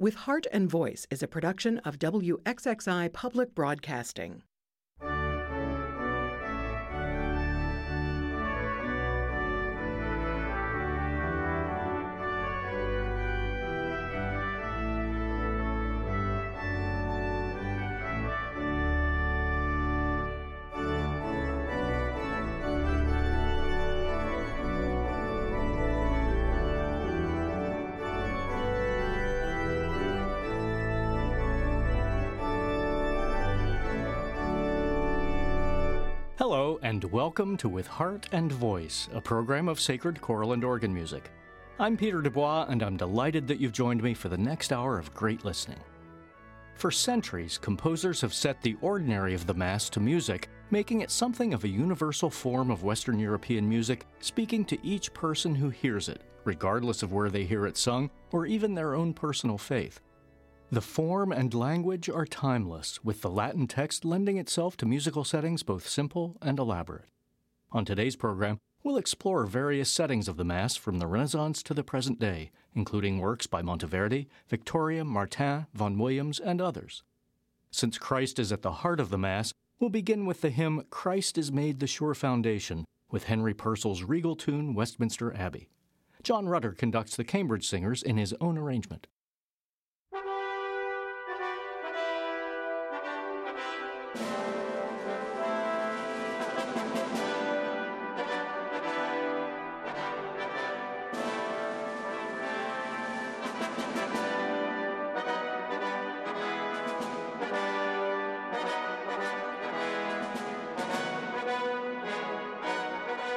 With Heart and Voice is a production of WXXI Public Broadcasting. Hello, and welcome to With Heart and Voice, a program of sacred choral and organ music. I'm Peter Dubois, and I'm delighted that you've joined me for the next hour of great listening. For centuries, composers have set the ordinary of the Mass to music, making it something of a universal form of Western European music, speaking to each person who hears it, regardless of where they hear it sung, or even their own personal faith. The form and language are timeless, with the Latin text lending itself to musical settings both simple and elaborate. On today's program, we'll explore various settings of the Mass from the Renaissance to the present day, including works by Monteverdi, Victoria, Martin, Vaughan Williams, and others. Since Christ is at the heart of the Mass, we'll begin with the hymn Christ is Made the Sure Foundation, with Henry Purcell's regal tune Westminster Abbey. John Rutter conducts the Cambridge Singers in his own arrangement.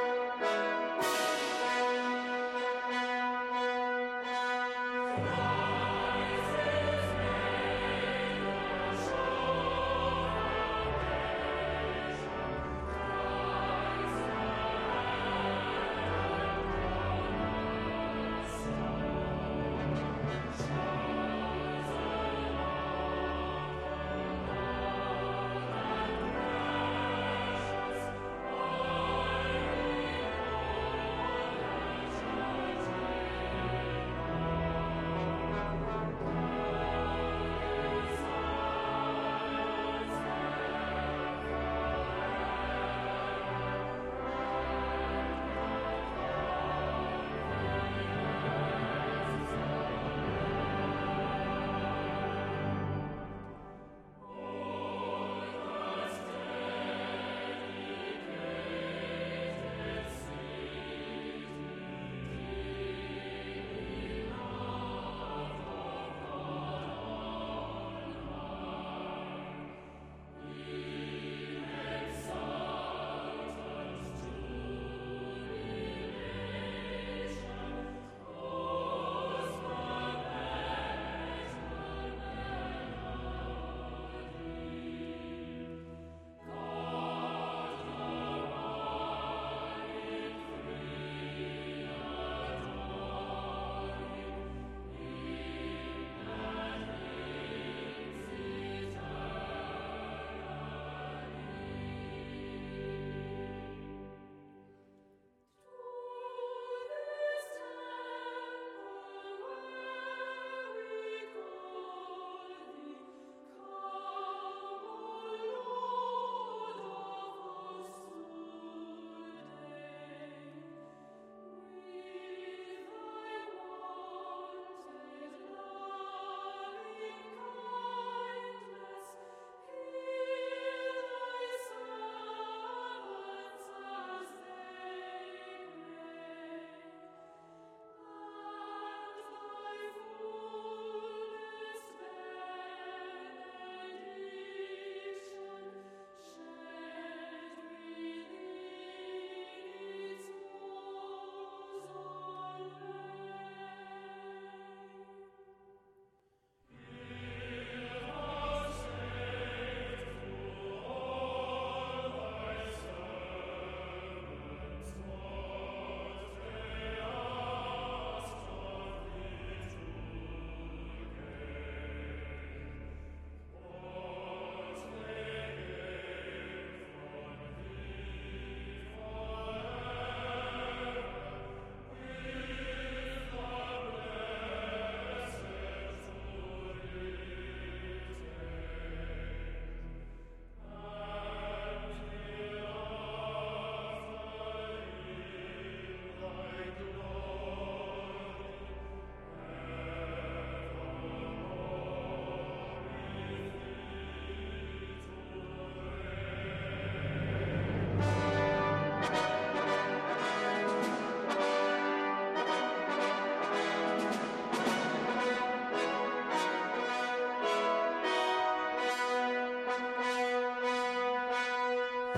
Amen.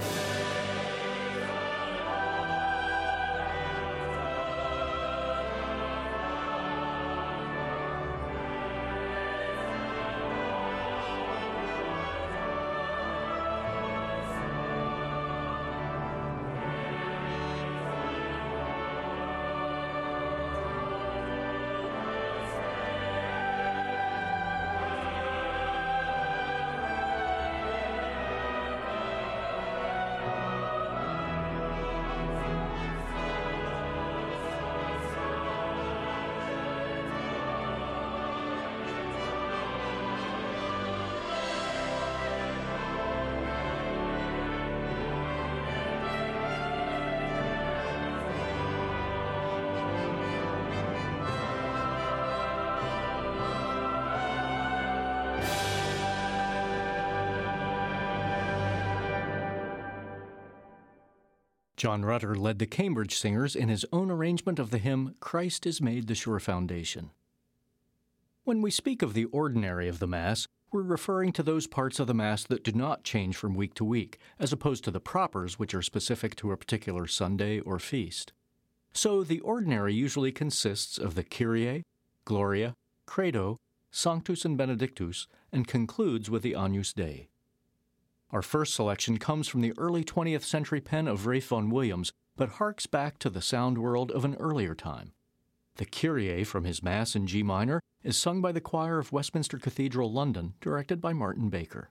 John Rutter led the Cambridge Singers in his own arrangement of the hymn, "Christ is Made the Sure Foundation." When we speak of the ordinary of the Mass, we're referring to those parts of the Mass that do not change from week to week, as opposed to the propers, which are specific to a particular Sunday or feast. So the ordinary usually consists of the Kyrie, Gloria, Credo, Sanctus and Benedictus, and concludes with the Agnus Dei. Our first selection comes from the early 20th century pen of Ralph Vaughan Williams, but harks back to the sound world of an earlier time. The Kyrie from his Mass in G minor is sung by the choir of Westminster Cathedral, London, directed by Martin Baker.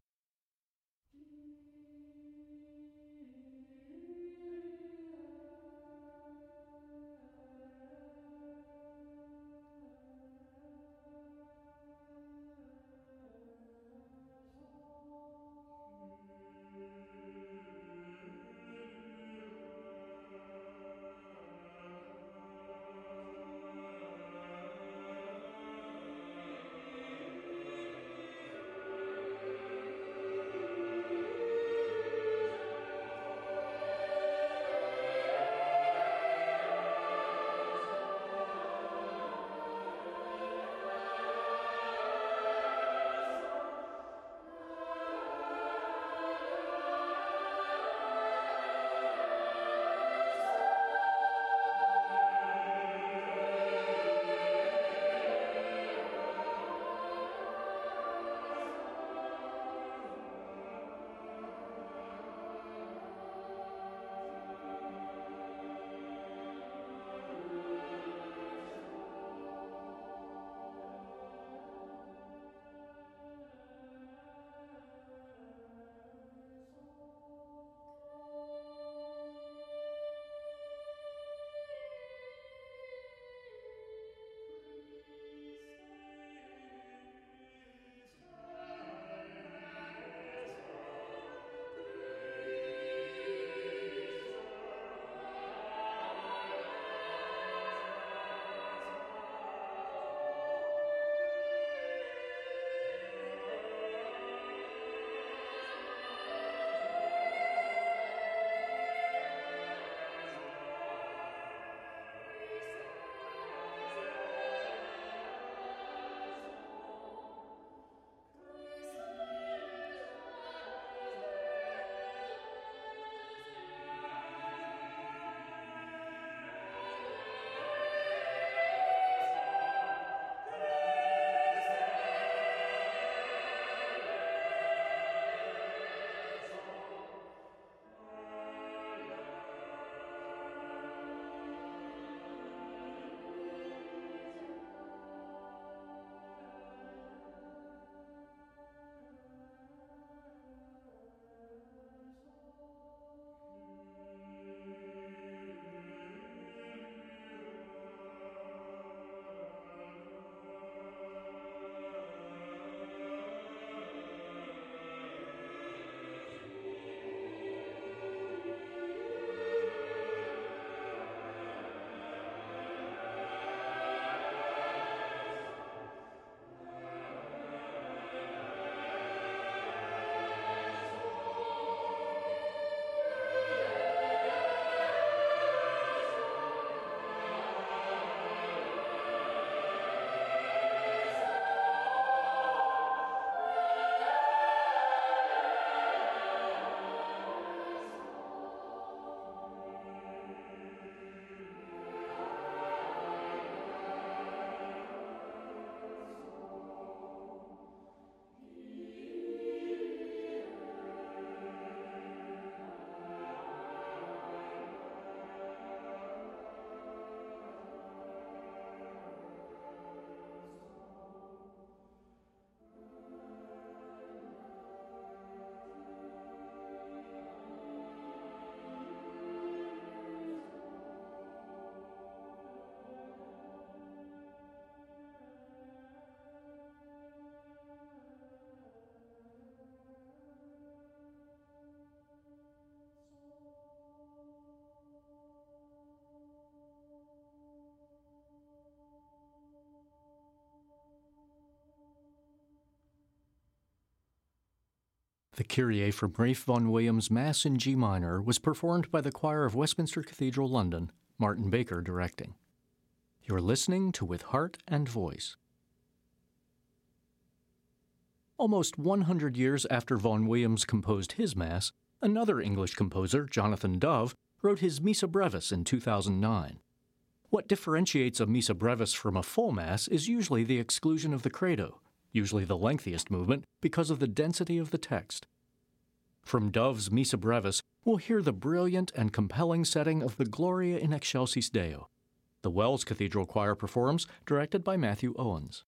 The Kyrie from Ralph Vaughan Williams' Mass in G minor was performed by the choir of Westminster Cathedral, London, Martin Baker directing. You're listening to With Heart and Voice. Almost 100 years after Vaughan Williams composed his Mass, another English composer, Jonathan Dove, wrote his Missa Brevis in 2009. What differentiates a Missa Brevis from a full Mass is usually the exclusion of the credo, usually the lengthiest movement, because of the density of the text. From Dove's Missa Brevis, we'll hear the brilliant and compelling setting of the Gloria in Excelsis Deo. The Wells Cathedral Choir performs, directed by Matthew Owens.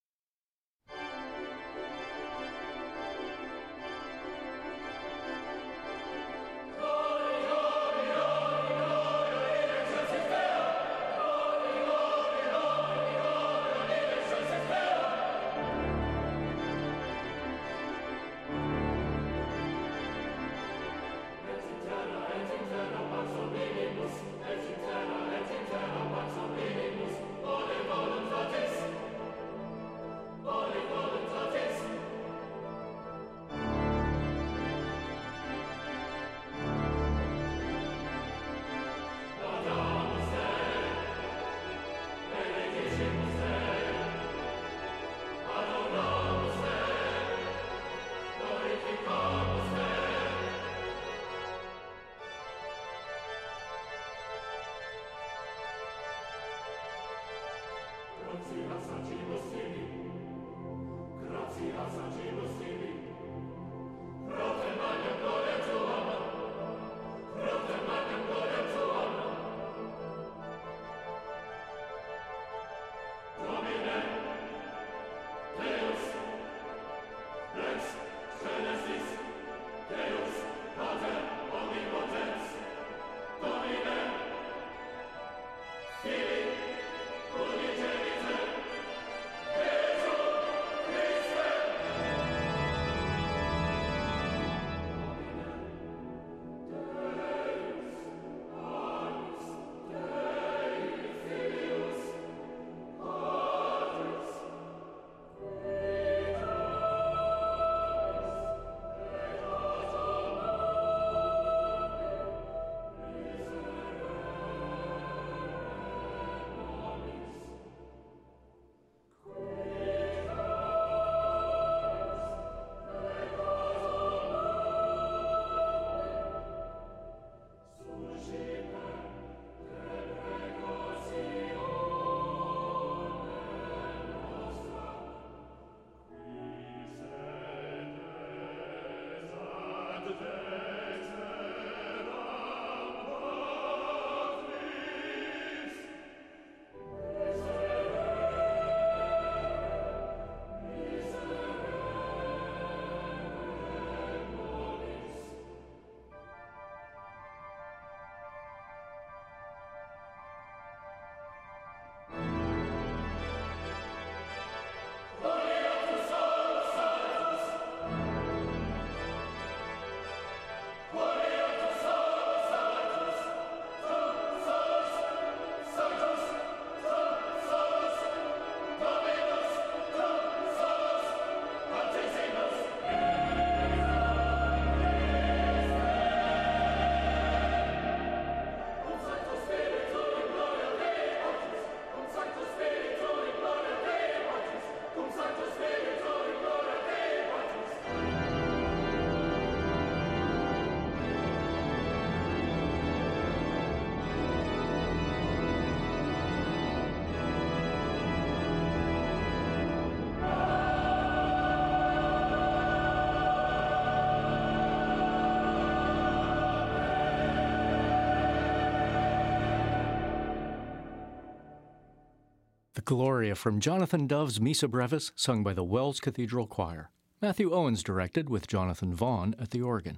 The Gloria from Jonathan Dove's Missa Brevis, sung by the Wells Cathedral Choir. Matthew Owens directed, with Jonathan Vaughan at the organ.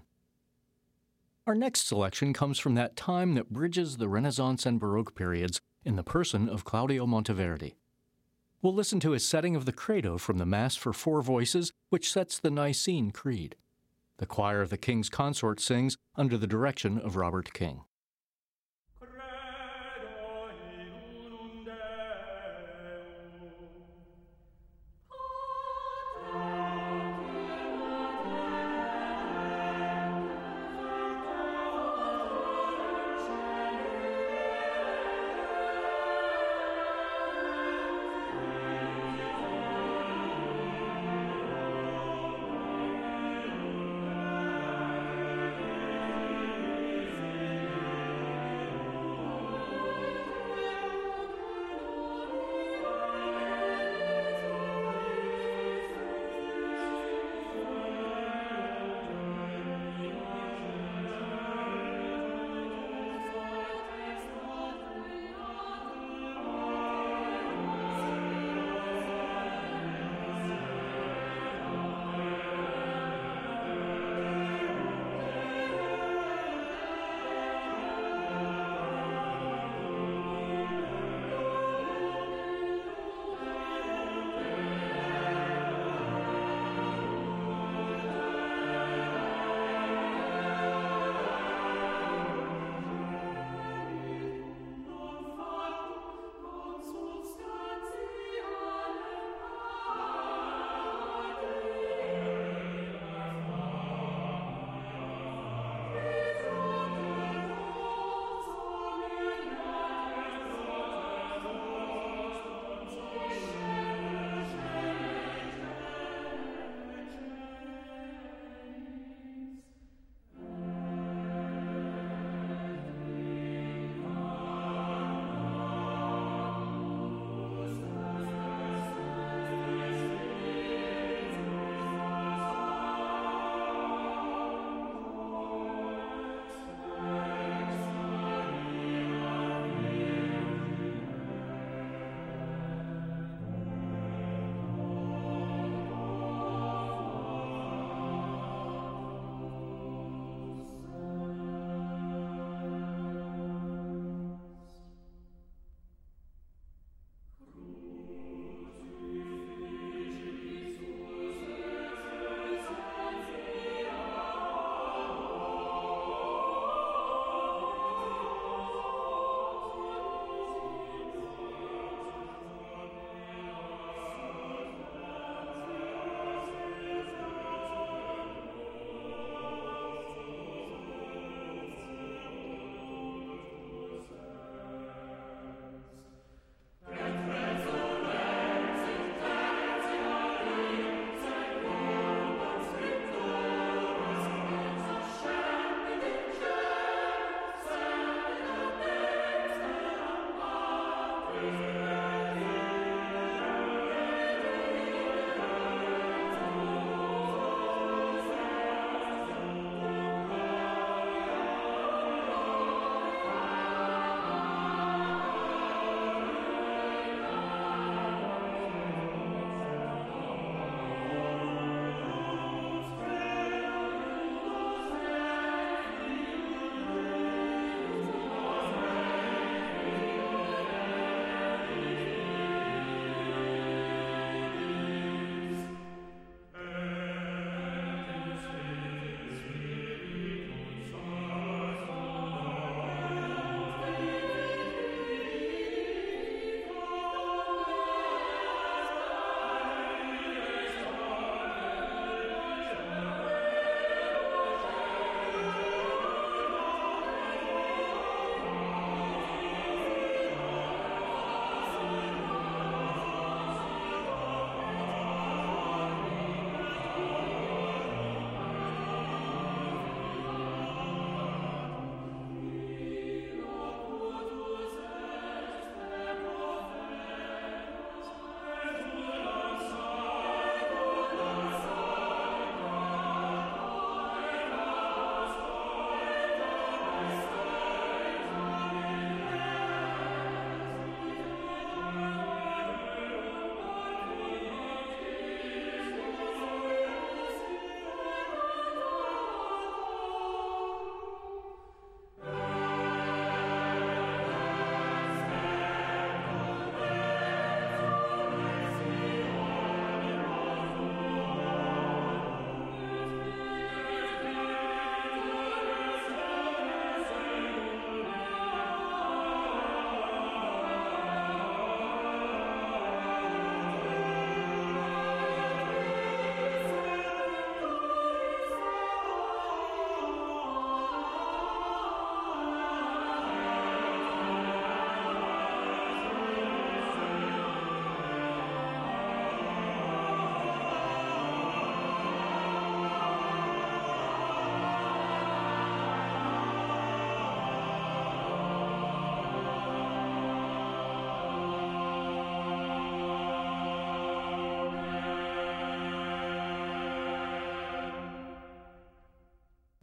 Our next selection comes from that time that bridges the Renaissance and Baroque periods in the person of Claudio Monteverdi. We'll listen to his setting of the Credo from the Mass for Four Voices, which sets the Nicene Creed. The choir of the King's Consort sings under the direction of Robert King.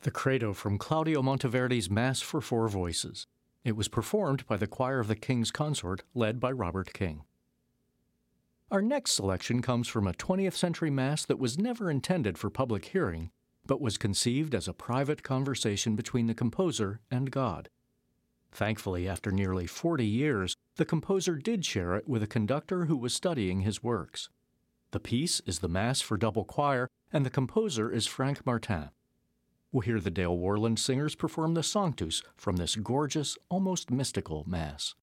the Credo from Claudio Monteverdi's Mass for Four Voices. It was performed by the Choir of the King's Consort, led by Robert King. Our next selection comes from a 20th century Mass that was never intended for public hearing, but was conceived as a private conversation between the composer and God. Thankfully, after nearly 40 years, the composer did share it with a conductor who was studying his works. The piece is the Mass for Double Choir, and the composer is Frank Martin. We'll hear the Dale Worland Singers perform the Sanctus from this gorgeous, almost mystical Mass.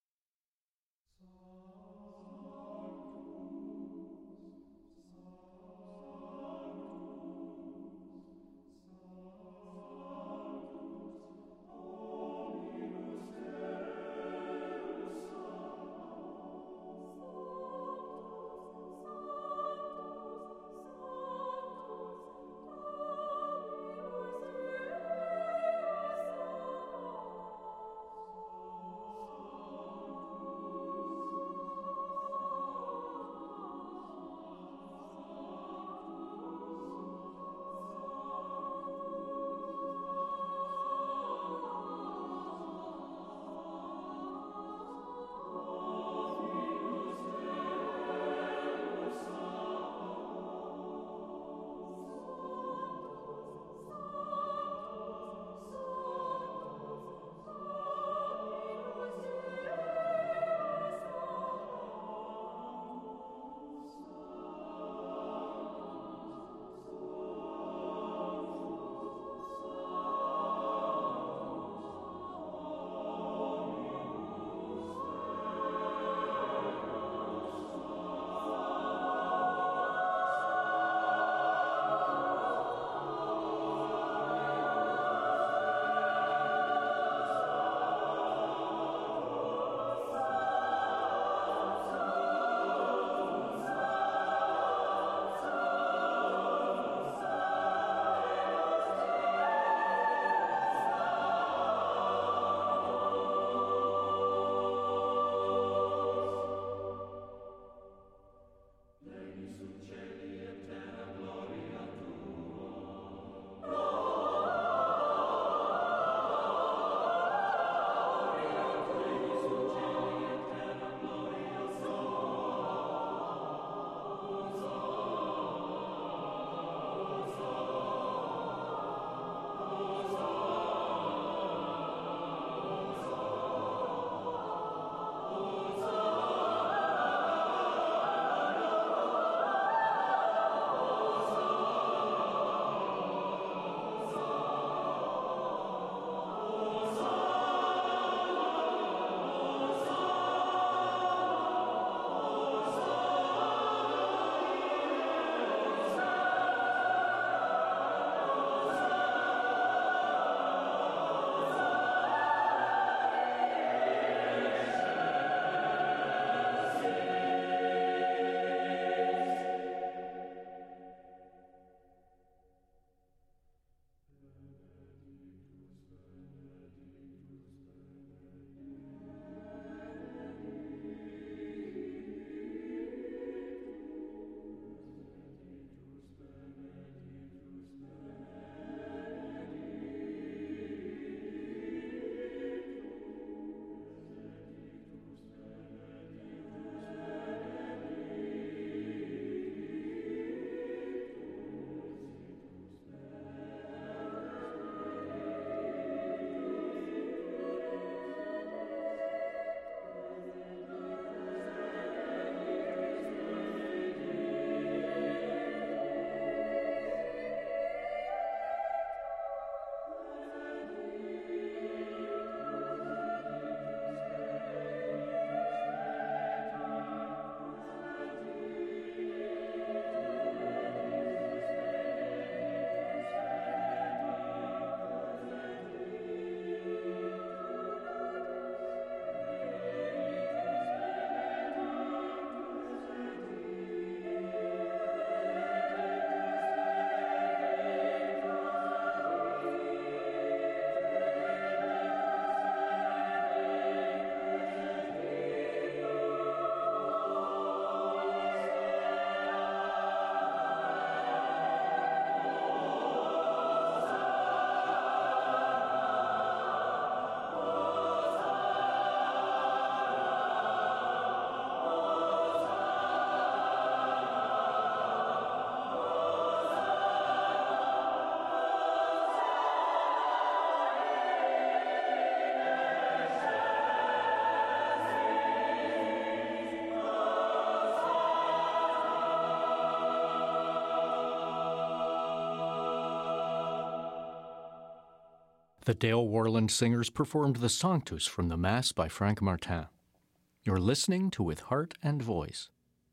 The Dale Warland Singers performed the Sanctus from the Mass by Frank Martin. You're listening to With Heart and Voice.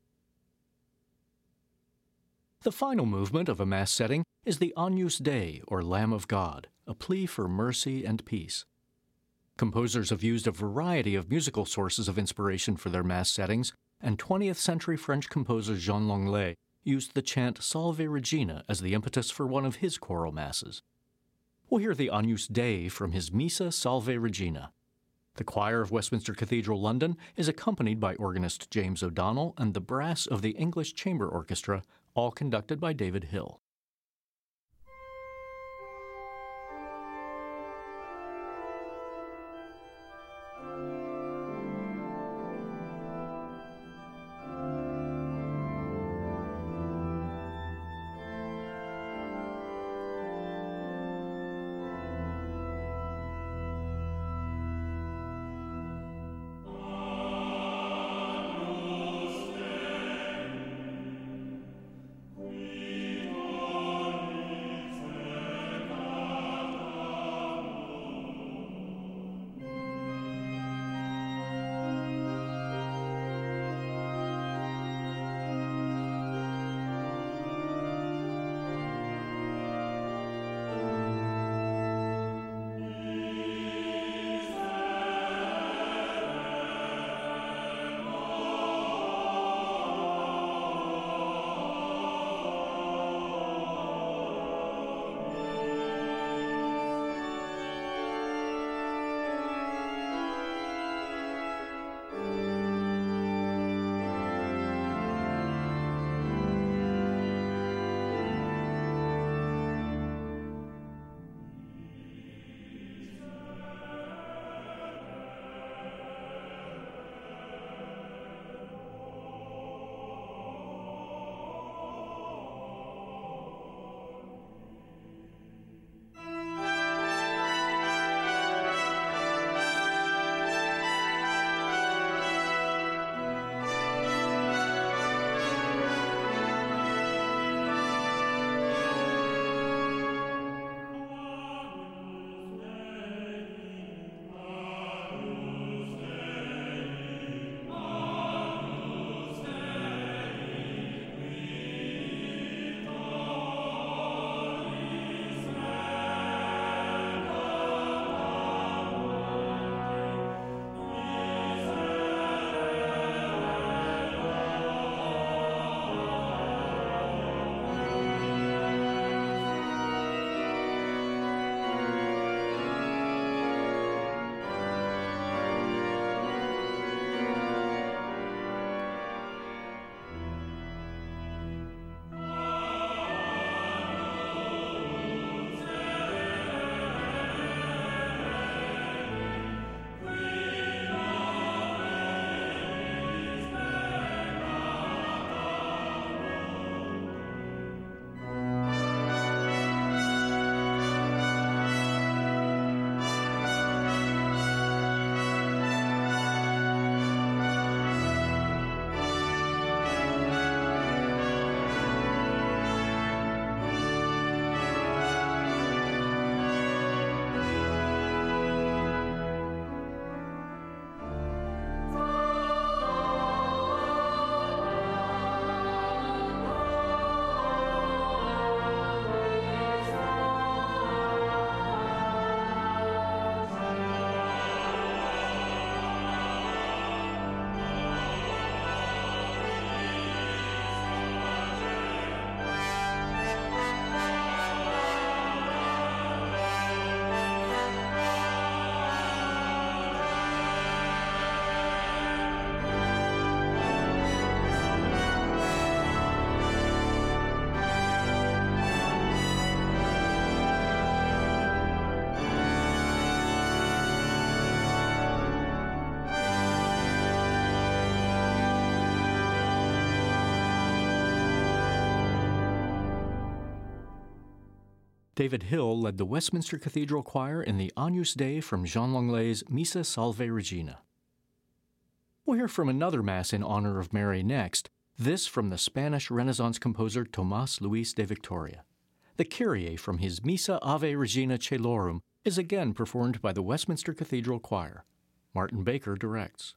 The final movement of a Mass setting is the Agnus Dei, or Lamb of God, a plea for mercy and peace. Composers have used a variety of musical sources of inspiration for their Mass settings, and 20th century French composer Jean Langlais used the chant Salve Regina as the impetus for one of his choral Masses. We'll hear the Agnus Dei from his Missa Salve Regina. The choir of Westminster Cathedral, London, is accompanied by organist James O'Donnell and the brass of the English Chamber Orchestra, all conducted by David Hill. David Hill led the Westminster Cathedral Choir in the Agnus Dei from Jean Langlais' Missa Salve Regina. We'll hear from another Mass in honor of Mary next, this from the Spanish Renaissance composer Tomás Luis de Victoria. The Kyrie from his Missa Ave Regina Caelorum is again performed by the Westminster Cathedral Choir. Martin Baker directs.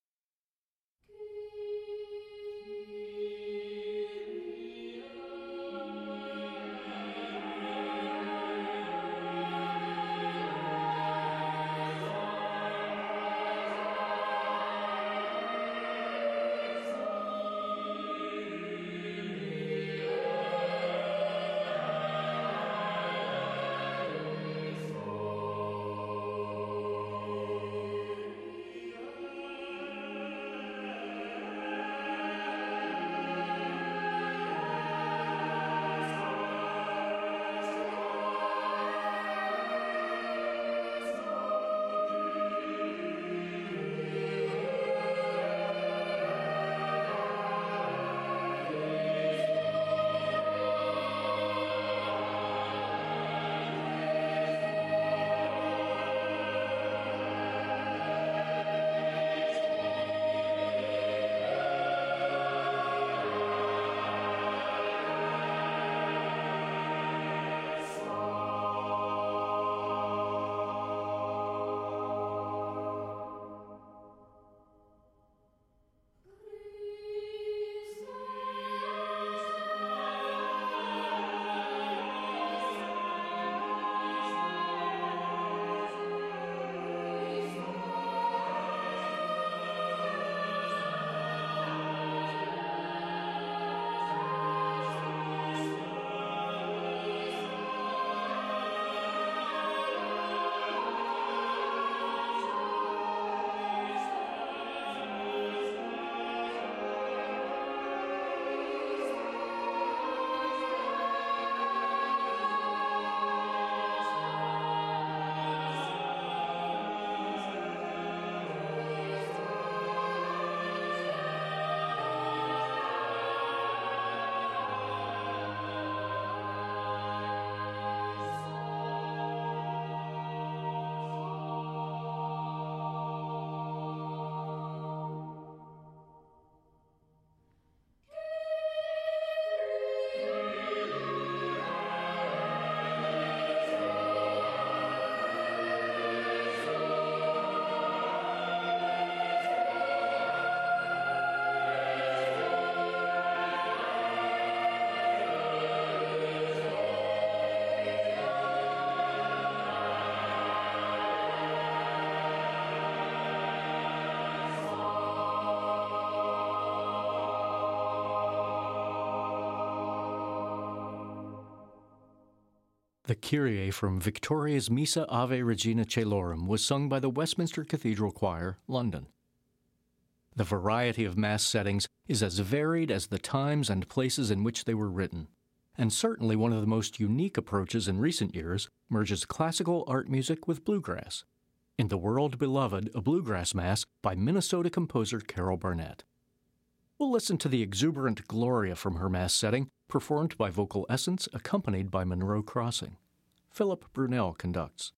The Kyrie from Victoria's Missa Ave Regina Caelorum was sung by the Westminster Cathedral Choir, London. The variety of Mass settings is as varied as the times and places in which they were written, and certainly one of the most unique approaches in recent years merges classical art music with bluegrass. In The World Beloved, a Bluegrass Mass by Minnesota composer Carol Barnett. We'll listen to the exuberant Gloria from her Mass setting, performed by Vocal Essence, accompanied by Monroe Crossing. Philip Brunel conducts.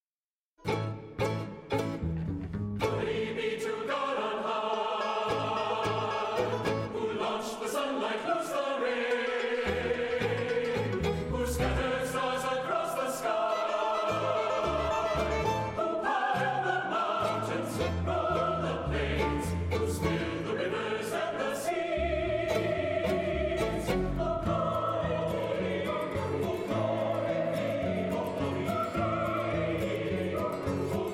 Oh,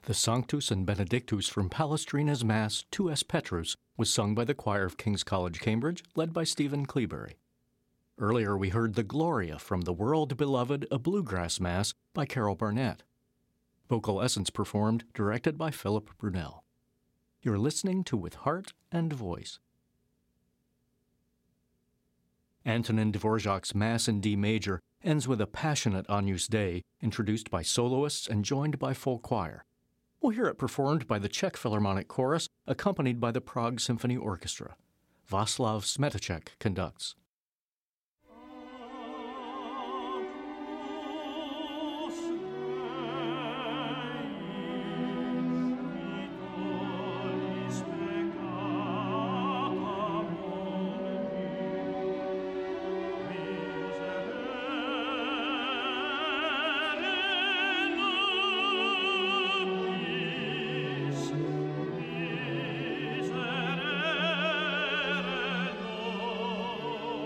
The Sanctus and Benedictus from Palestrina's Mass Tu es Petrus was sung by the choir of King's College, Cambridge, led by Stephen Cleabury. Earlier we heard the Gloria from the world-beloved A Bluegrass Mass by Carol Barnett. Vocal Essence performed, directed by Philip Brunel. You're listening to With Heart and Voice. Antonin Dvorak's Mass in D major ends with a passionate Agnus Dei, introduced by soloists and joined by full choir. We'll hear it performed by the Czech Philharmonic Chorus, accompanied by the Prague Symphony Orchestra. Václav Smetacek conducts. Oh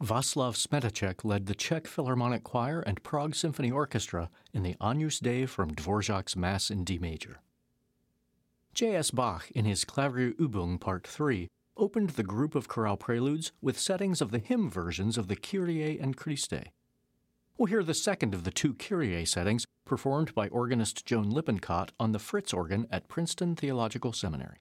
Václav Smetacek led the Czech Philharmonic Choir and Prague Symphony Orchestra in the Agnus Dei from Dvorak's Mass in D major. J.S. Bach, in his Klavierübung Part 3, opened the group of chorale preludes with settings of the hymn versions of the Kyrie and Christe. We'll hear the second of the two Kyrie settings, performed by organist Joan Lippincott on the Fritz organ at Princeton Theological Seminary.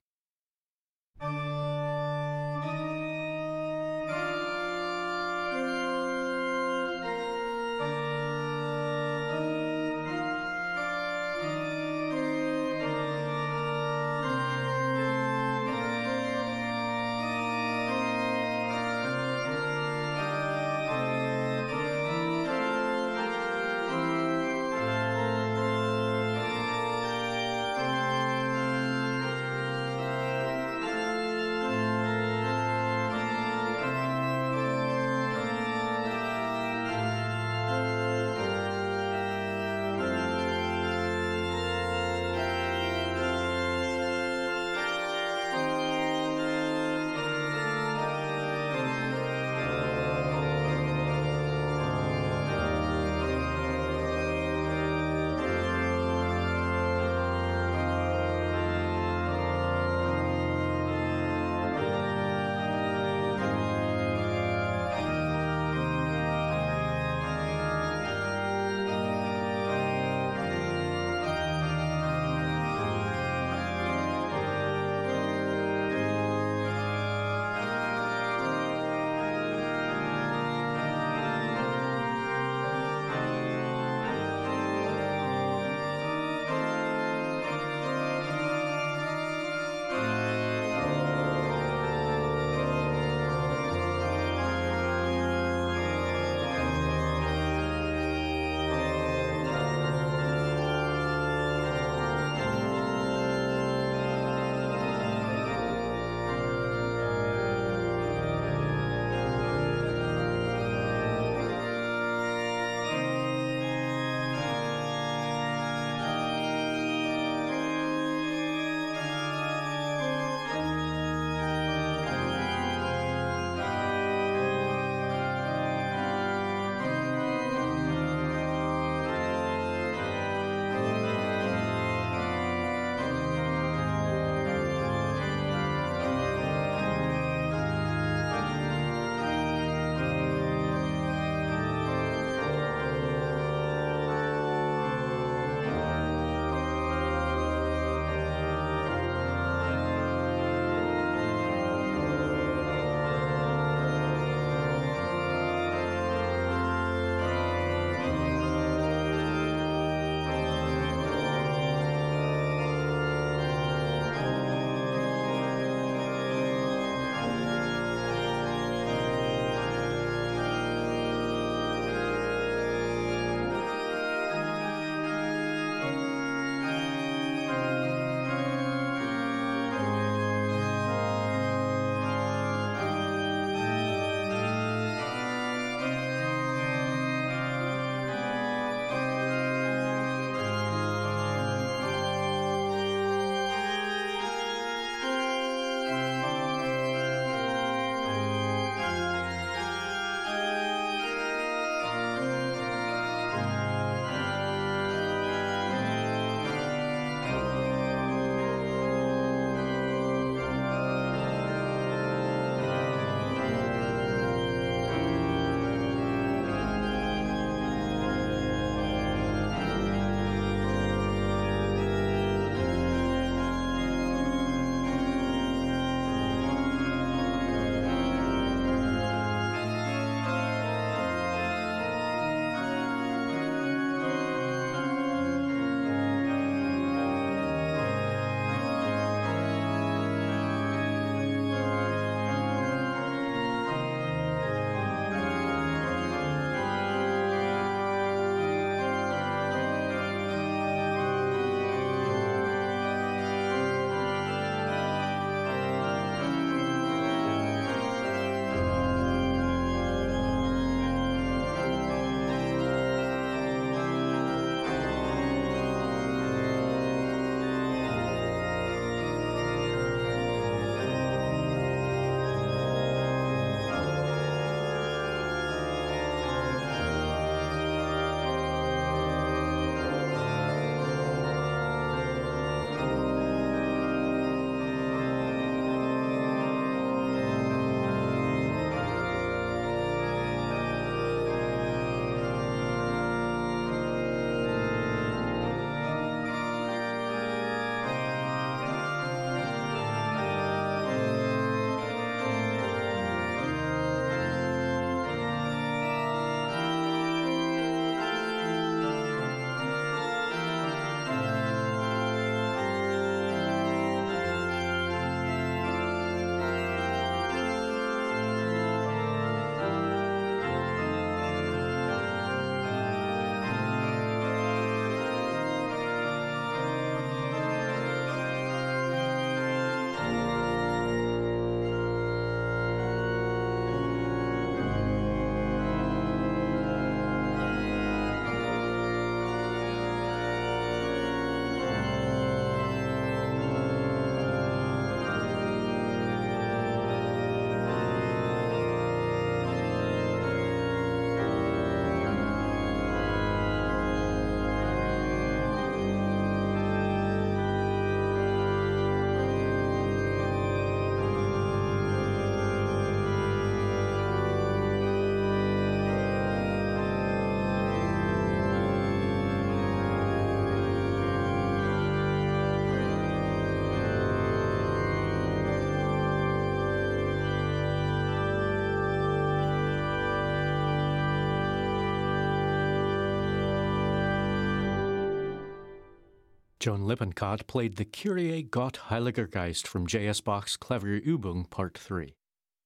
Joan Lippincott played the Kyrie Gott Heiliger Geist from J.S. Bach's Klavierübung Part 3.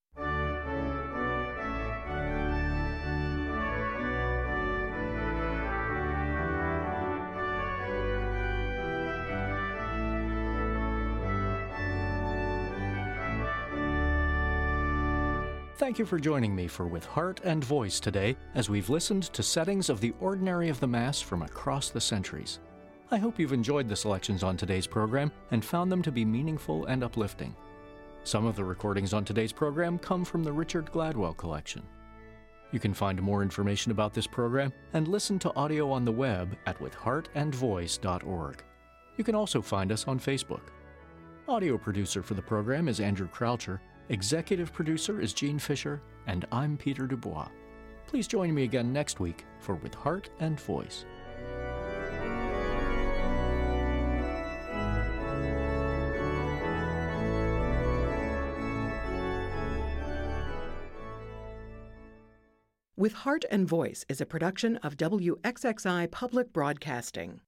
Thank you for joining me for With Heart and Voice today as we've listened to settings of the ordinary of the Mass from across the centuries. I hope you've enjoyed the selections on today's program and found them to be meaningful and uplifting. Some of the recordings on today's program come from the Richard Gladwell collection. You can find more information about this program and listen to audio on the web at withheartandvoice.org. You can also find us on Facebook. Audio producer for the program is Andrew Croucher, executive producer is Jean Fisher, and I'm Peter Dubois. Please join me again next week for With Heart and Voice. With Heart and Voice is a production of WXXI Public Broadcasting.